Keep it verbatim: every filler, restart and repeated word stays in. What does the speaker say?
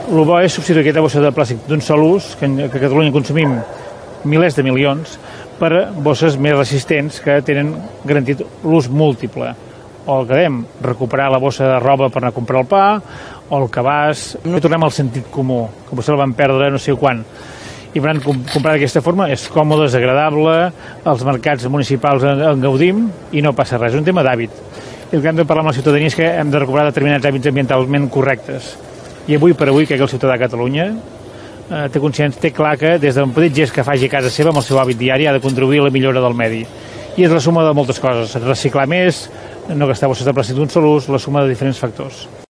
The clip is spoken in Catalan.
el bo és substituir aquesta bossa de plàstic d'un sol ús, que, que a Catalunya consumim milers de milions, per bosses més resistents que tenen garantit l'ús múltiple. O el que dèiem, recuperar la bossa de roba per anar a comprar el pa, o el cabàs. No tornem al sentit comú, que vostè el van perdre no sé quan. I per tant, comprar d'aquesta forma és còmode, és agradable, els mercats municipals en, en gaudim i no passa res, és un tema d'hàbit. I el que hem de parlar amb la ciutadania és que hem de recuperar determinats hàbits ambientalment correctes. I avui per avui, crec que el ciutadà de Catalunya eh, té consciència, té clar que des d'un petit gest que faci a casa seva amb el seu hàbit diari ha de contribuir a la millora del medi. I és la suma de moltes coses, reciclar més, no gastar bosses de plàstic d'un sol ús, la suma de diferents factors.